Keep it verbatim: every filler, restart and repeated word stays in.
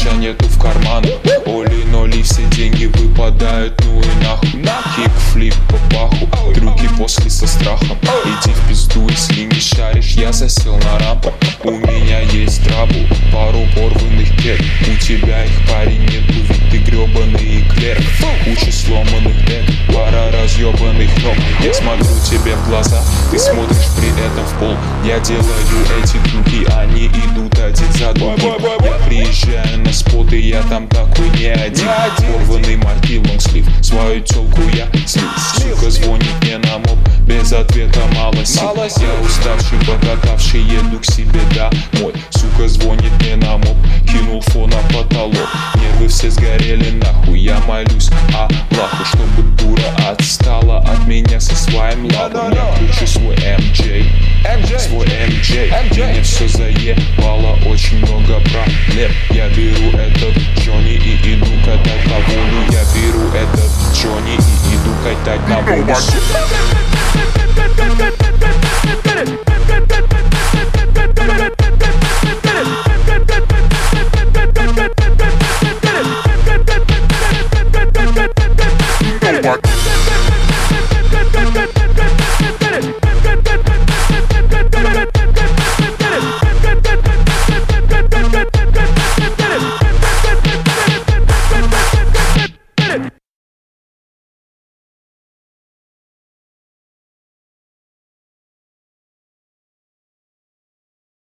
кэша нету в карманах. Оли-ноли, все деньги выпадают, ну и нахуй. Кик-флип по паху, трюки после со страхом. Иди в пизду, если не шаришь, я засел на рампу. У меня есть трабу, пару порванных кек. У тебя их, парень, нету, ведь ты гребаный эклер. Куча сломанных дек, пара разъебанных ног. Я смотрю тебе в глаза, ты смотришь при этом в пол. Я делаю эти трюки, они идут один за другим. Я приезжаю на спот, и я там такой не один. Порванный марки лонгслив, свою тёлку я слил. Сука звонит мне на моб, без ответа мало сил. Я уставший, покатавший, еду к себе домой. Сука звонит мне на моб, кинул фон на потолок. Нервы все сгорели нахуй, я молюсь Аллаху, чтобы дура отстала от меня со своим ладом. Я включу свой эм джей, свой эм джей. Мне все заебало, очень много проблем. Я беру этот Джонни и иду катать на волю. Я беру этот Джонни и иду катать на волю.